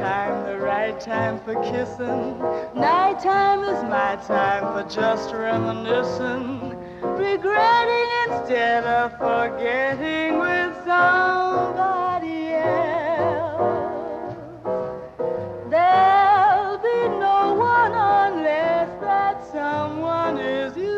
the right time for kissing. Nighttime is my time for just reminiscing, regretting instead of forgetting with somebody else. There'll be no one unless that someone is you.